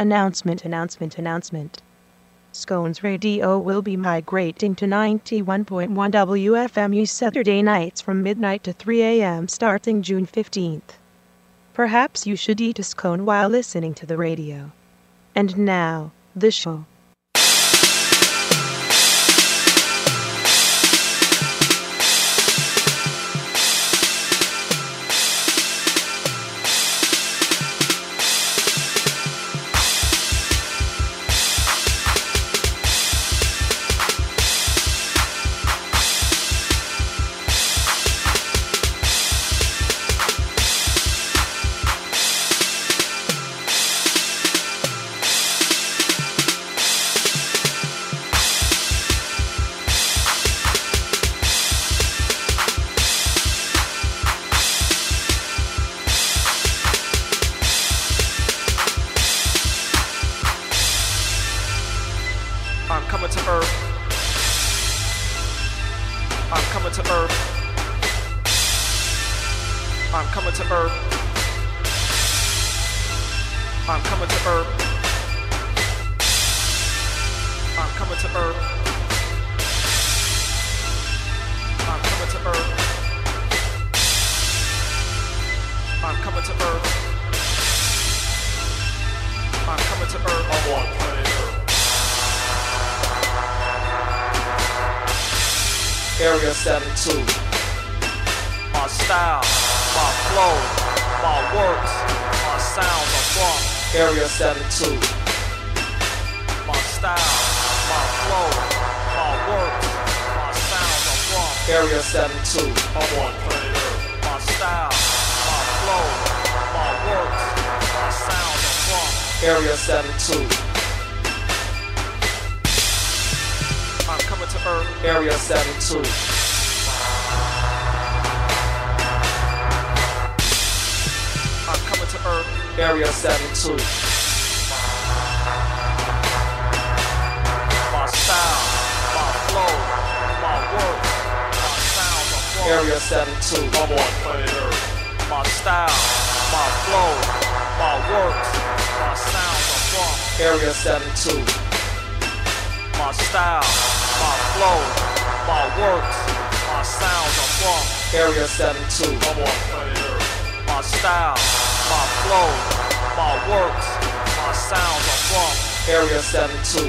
Announcement. Scones Radio will be migrating to 91.1 WFMU Saturday nights from midnight to 3 a.m. starting June 15th. Perhaps you should eat a scone while listening to the radio. And now, the show. I'm coming to Earth. I'm coming to Earth. I'm coming to Earth. I'm coming to Earth. I'm coming to Earth. I'm coming to Earth. I'm coming to Earth. I'm coming to Earth. I'm on planet Earth. Area 72. My style, my flow, my works, my sounds are from Area 72. my style, my flow, my works, my sounds are from Area 72. I'm on planet Earth. My style, my flow, my works, my sounds are from Area 72. I'm coming to Earth. Area 72. I'm coming to Earth. Area 72. My style, my flow, my works, my sounds are from Area 72. I'm on planet Earth. My style, my flow, my works, my sounds are from Area 72. my style, my flow, my works, my sounds are from Area 72. I'm on planet Earth. My style, my flow, my works, my sounds are from Area 72.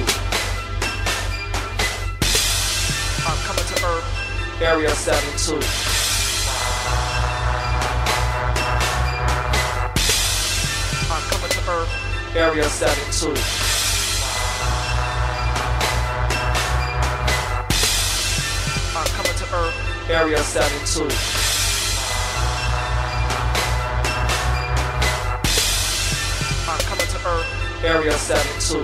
I'm coming to Earth. Area 72. I'm coming to Earth. Area 72. I'm coming to Earth. Area 72. I'm coming to Earth. Area 72.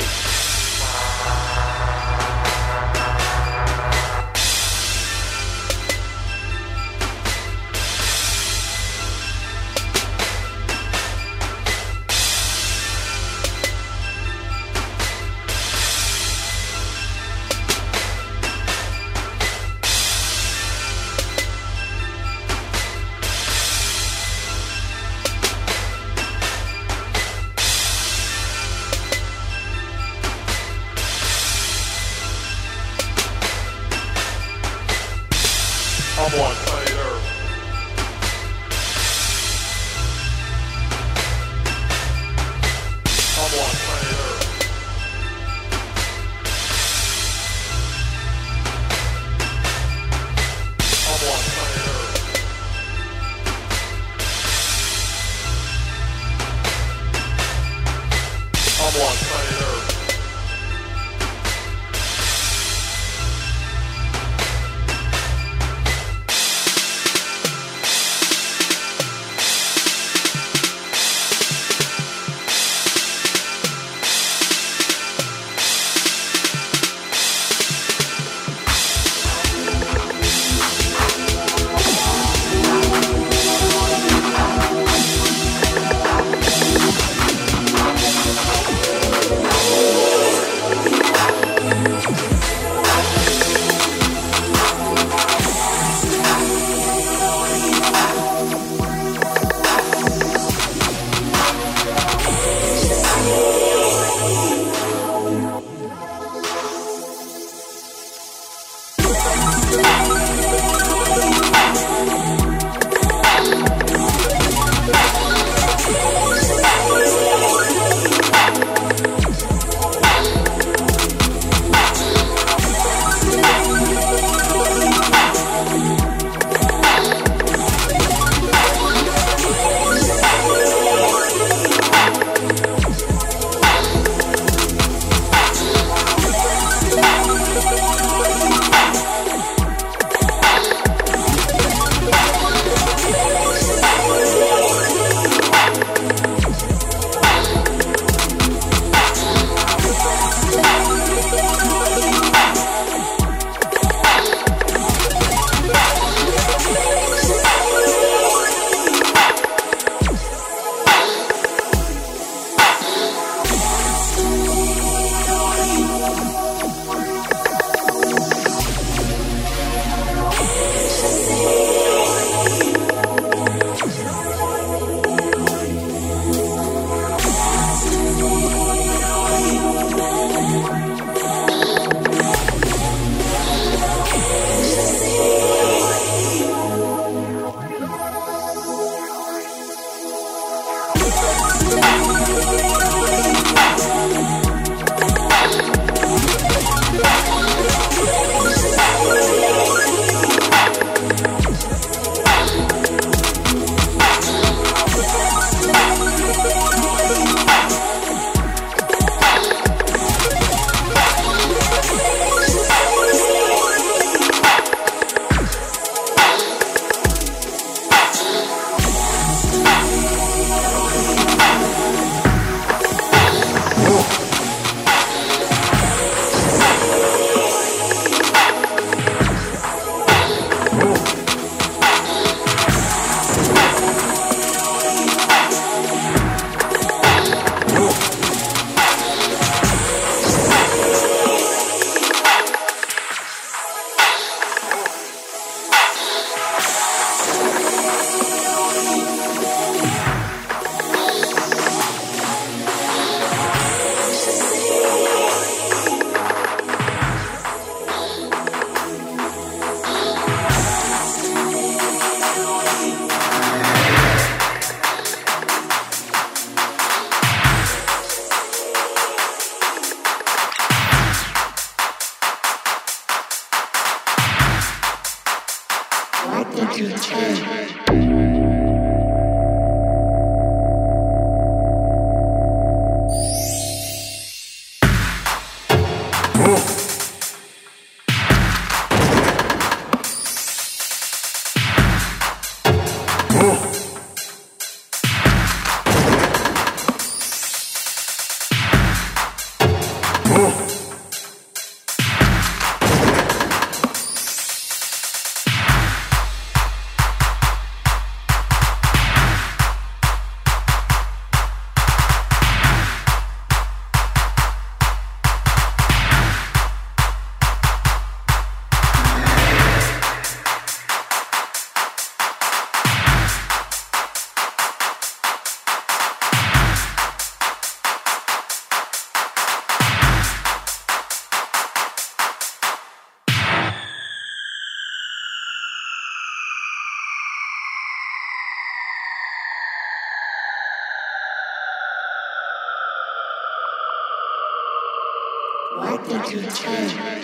What did you take?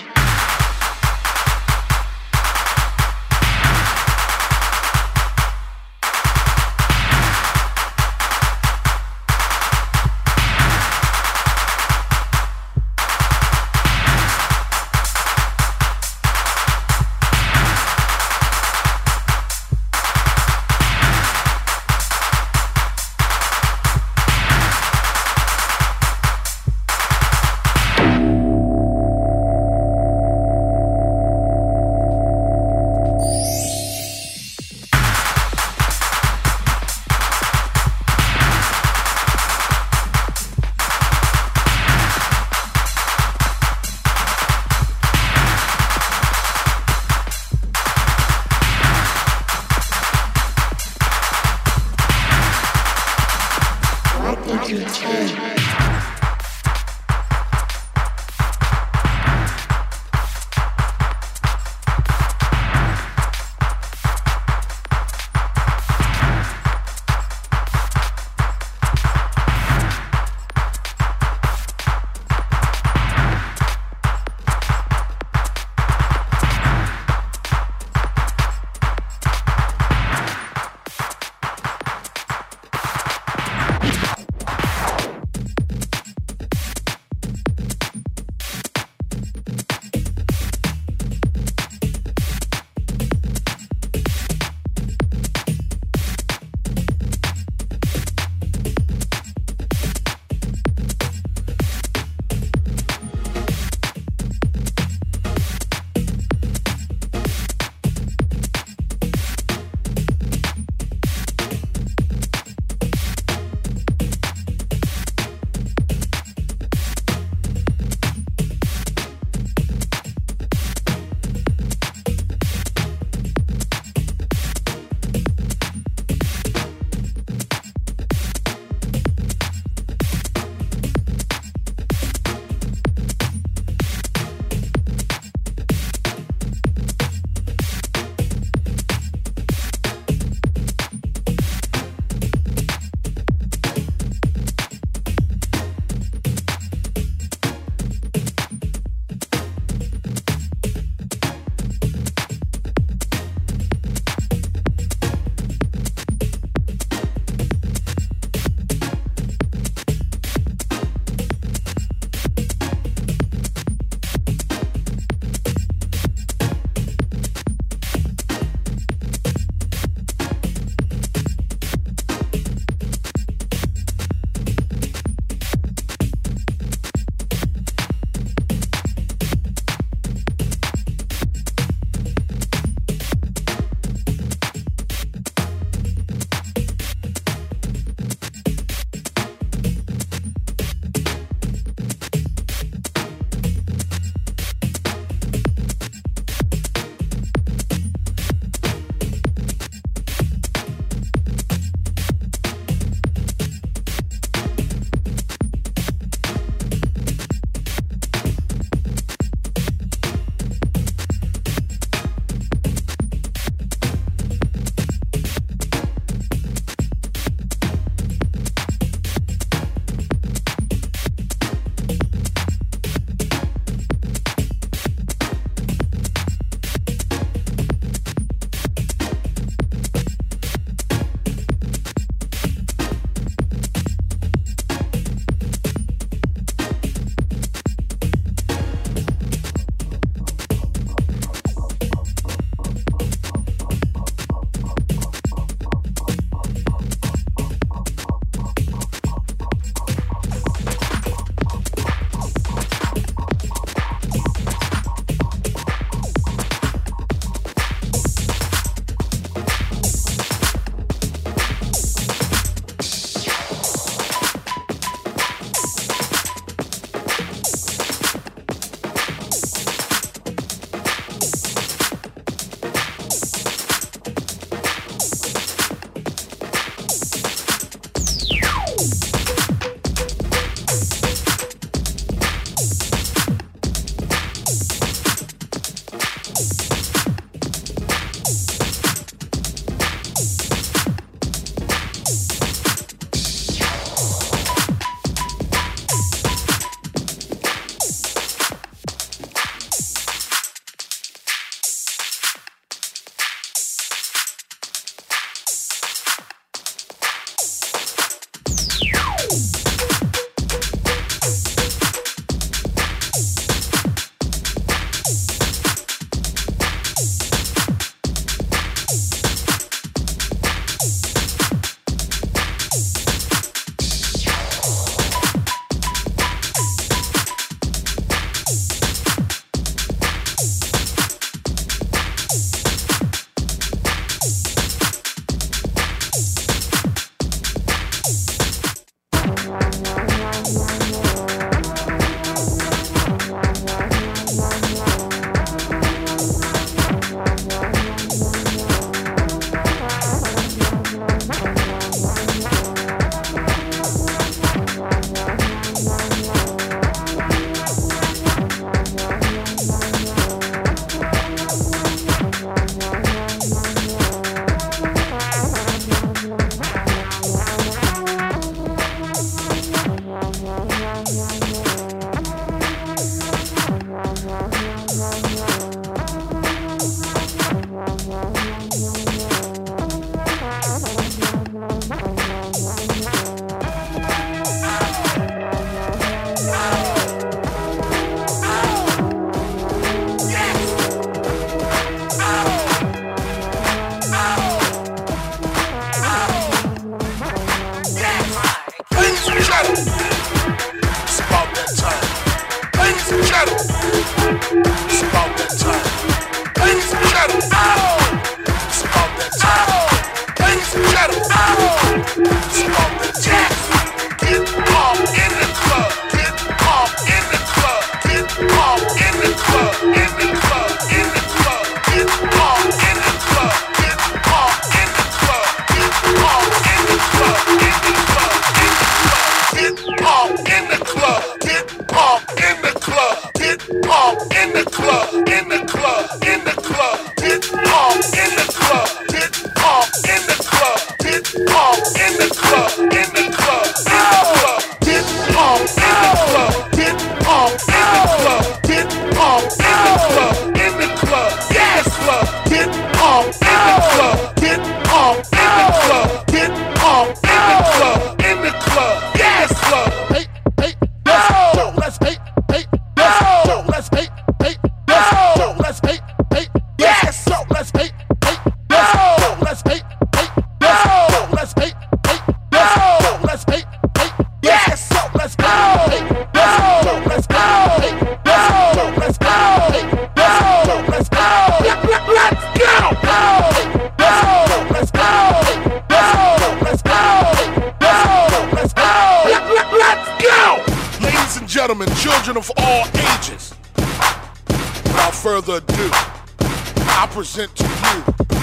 in the club, get pump in the club, get pump in the club, in the club, in the club, get pump in the club, get pump in the club, get pump in the club, in the club, get pump in the club, get pump in the club, get pump in the club, in the club, yes club, get pump in the club, get pump in the club, get pump in the club, in the club, yes club. Hey, hey, let's go, let's hey, hey, let's go, let's hey, hey, let's go, let's hey, hey, yes, so let's hey, hey, let's go, let's hey, hey, let's go, let's hey, hey, let's go, let's hey, hey, yes, so let's go, hey, let's go, let's go, hey, let's go, let's go, hey, let's go, let's go, let's go, let's go, hey, let's go, hey, let's go, hey, let's go, let's go. Ladies and gentlemen, children of all ages, without further ado, I present to you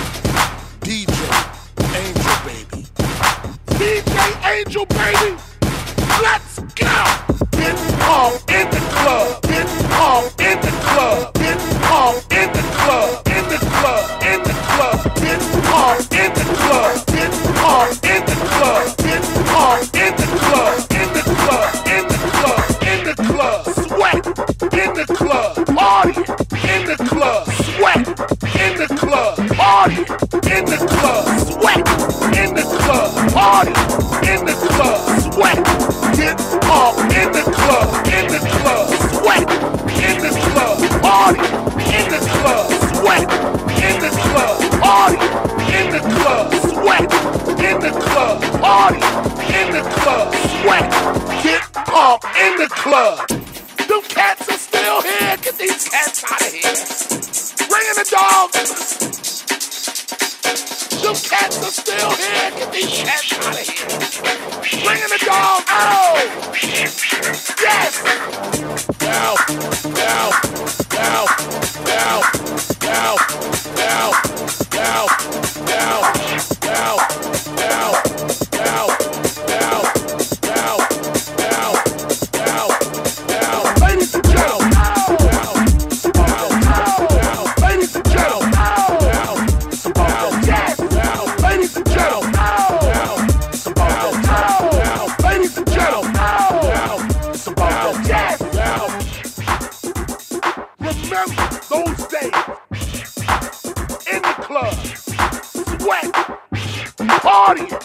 DJ Angel Baby. DJ Angel Baby, let's go! Get pump in the club, get pump in the club, get pump in the club, in the club, in the club, get pump in the club, get pump in the club, get pump in the club, in the club, in the club, in the club, sweat in the club, audience in the club, sweat in the club, audience in the club, sweat in the club, audience in the club, sweat, get pump in the club, sweat in the club, audience in the club, sweat in the club, audience in the club, sweat in the club, audience in the club, sweat, get pump in the club. Them cats are still here. Get these cats out of here. Ringing the dog. Them cats are still here. Get these cats out of here. Ringing the dog. Oh! Yes! Down, down, down, down, down, down, down, down, down, down, down, down, down, down, down, down. Ladies and gentlemen, ladies and gentlemen, yes, ladies and gentlemen, ladies and gentlemen, yes. Remember those days in the club, sweat, partying.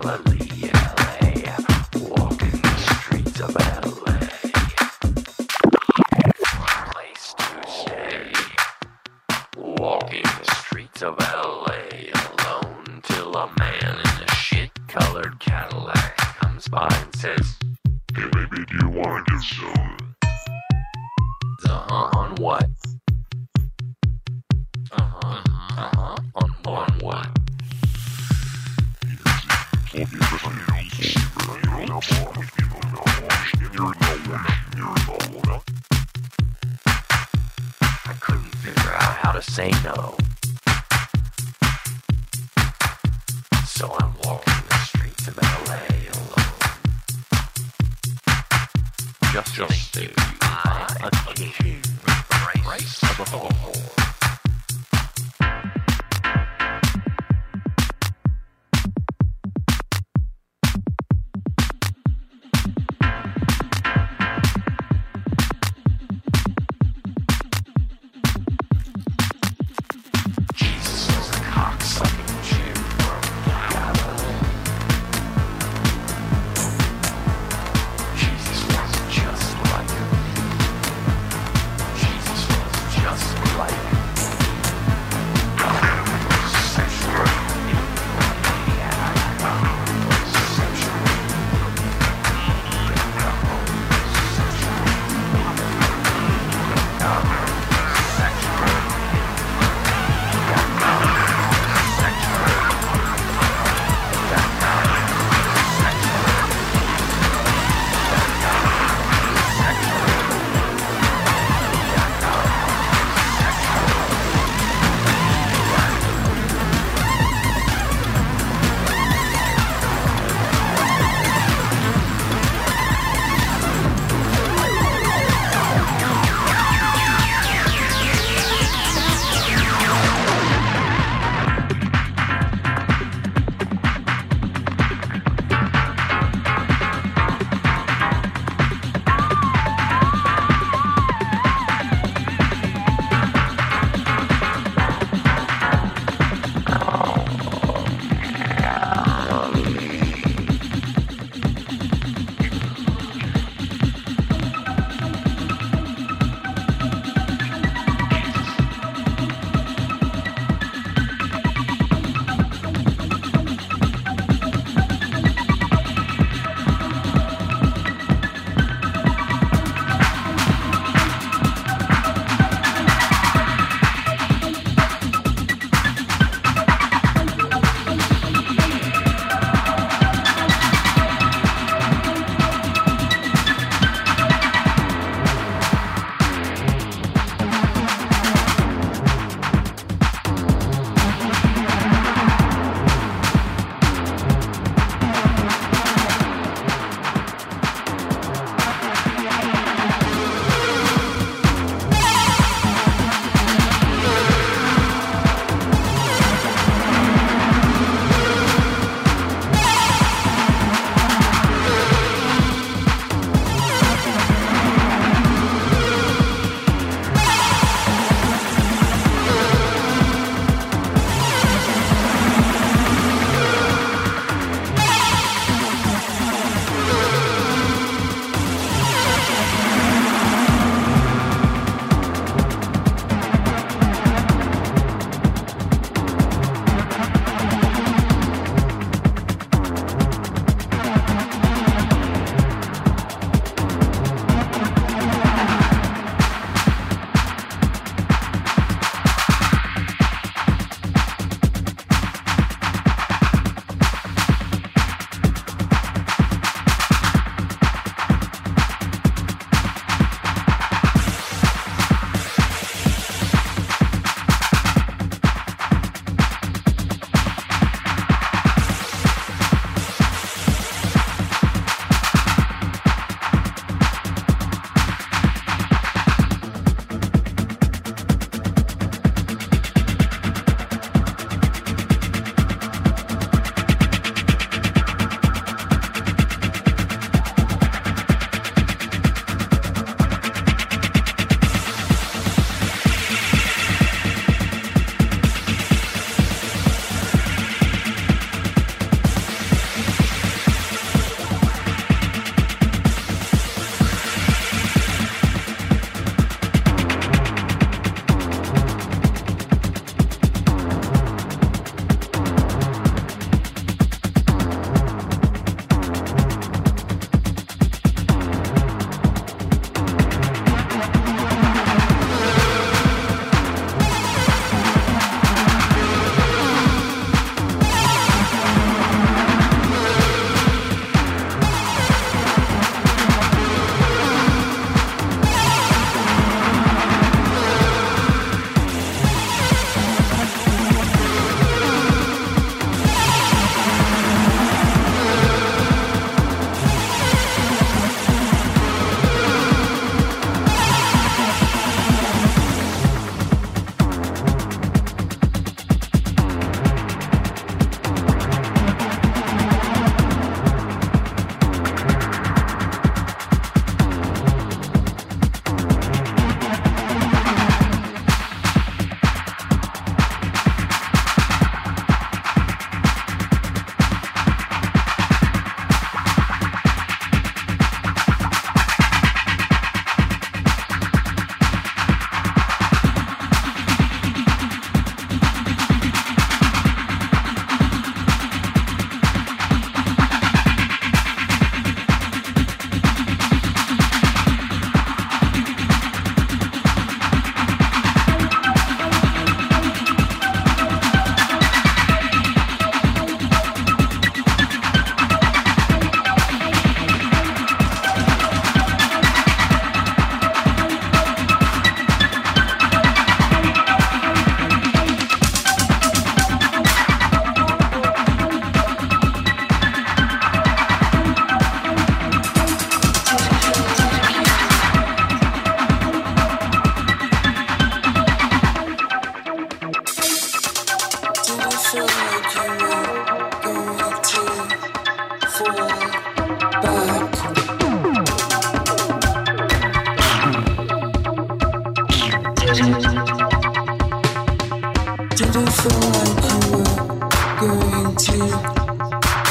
Galilee, LA, walking the streets of LA. Place to stay. Walking the streets of LA alone till a man in a shit-colored Cadillac comes by and says, "Hey baby, do you want to get stoned?" On what? On what? I couldn't figure out how to say no. So I'm walking the streets of LA alone. Just to buy a king with the race of a whore.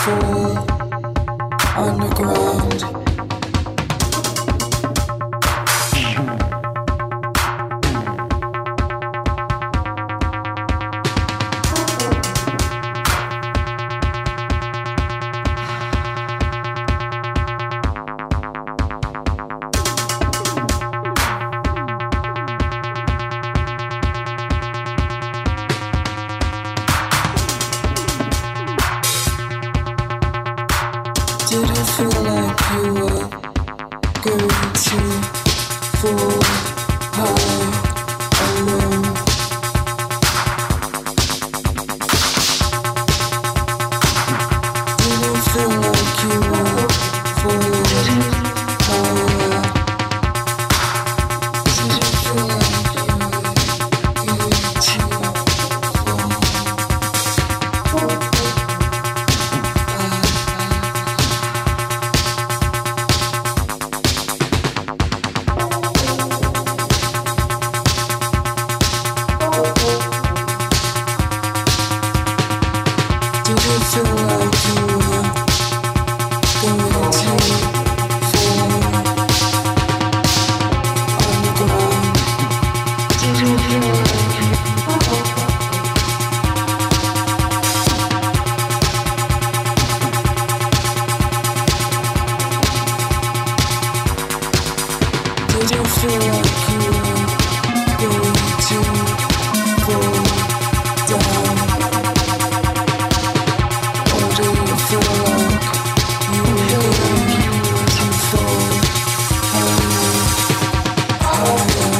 fall underground. Did it feel like you were going to fall high alone? Did it feel like you were falling higher? Did it feel like you were going to fall high? Feel like you were going to fall underground. Did you feel like Did you feel like you were going to fall down? Do you feel like you were going to fall higher, higher,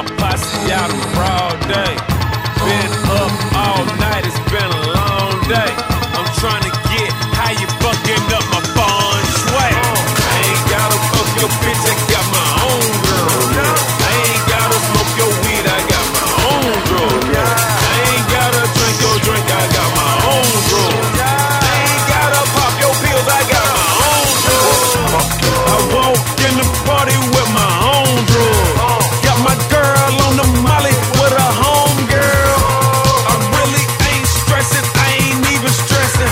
my posse out in broad day. Been up all night, it's been a long day. I'm trying to get how you fucking up my fun sway. I ain't gotta fuck your bitch, I got my own girl. I ain't gotta smoke your weed, I got my own drug. I ain't gotta drink your drink, I got my own drug. I ain't gotta pop your pills, I got my own drug. I walk in the party with my own drug. Got my girl on the molly with a home girl. I really ain't stressing, I ain't even stressing.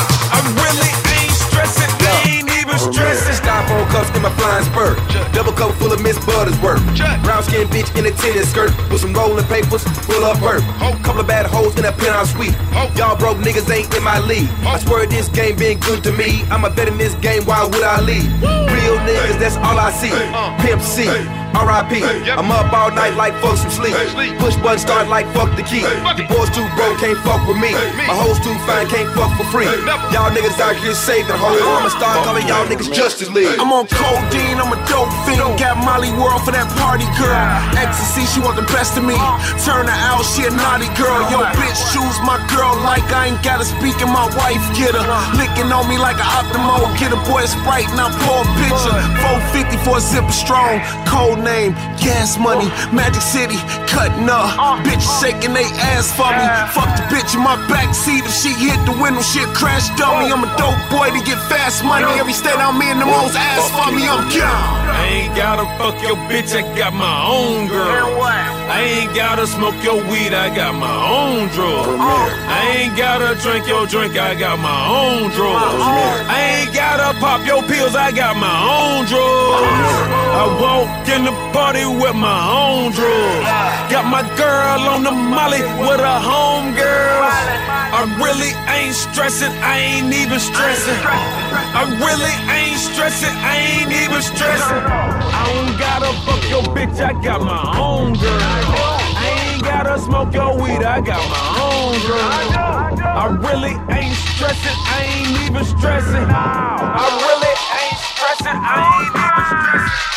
I really ain't stressing, I ain't even stressing. Styrofoam cups in my flying spurt. Double cup full of Miss Buttersworth. Brown skin bitch in a tennis skirt with some rolling papers full of perp. Couple of bad hoes in a penthouse suite. Y'all broke niggas ain't in my league. I swear this game been good to me. I'm a vet in this game, why would I leave? Real niggas, that's all I see. Pimp C, R.I.P. I'm up all night like fuck some sleep. Push button start like fuck the key. The boys too broke, can't fuck with me. My hoes too fine, can't fuck for free. Y'all niggas out here saving hoes. I'ma start calling y'all niggas Justice League. I'm on codeine, I'm a dope fiend. Got Molly World for that party girl. Ecstasy, she want the best of me. Turn her out, she a naughty girl. Yo, bitch, choose my girl like I ain't gotta speak and my wife get her. Licking on me like an Optimo. Get a boy a Sprite and I pour a picture. 450 for a zipper strong. Code name, gas money. Magic City, cutting up. Bitches shaking they ass for me. Fuck the bitch in my backseat. If she hit the window, she'll crash dummy. I'm a dope boy to get fast money. Every state I'm in, the most ass for me, I'm gone. I ain't gotta fuck your bitch, I got my own girl. I ain't gotta smoke your weed, I got my own drug. I ain't gotta drink your drink, I got my own drug. I ain't gotta pop your pills, I got my own drug. I walk in the party with my own drug. Got my girl on the molly with a home girl. I really ain't stressing, I ain't even stressing. I really ain't stressing, I ain't even stressing. I don't gotta fuck your bitch, I got my own girl. I ain't gotta smoke your weed, I got my own girl. I really ain't stressing, I ain't even stressing. I really ain't stressing, I ain't even stressing.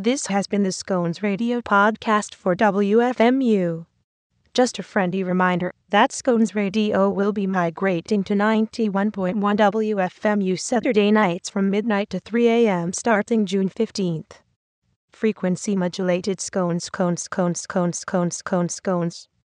This has been the Scones Radio podcast for WFMU. Just a friendly reminder that Scones Radio will be migrating to 91.1 WFMU Saturday nights from midnight to 3 a.m. starting June 15th. Frequency modulated scones.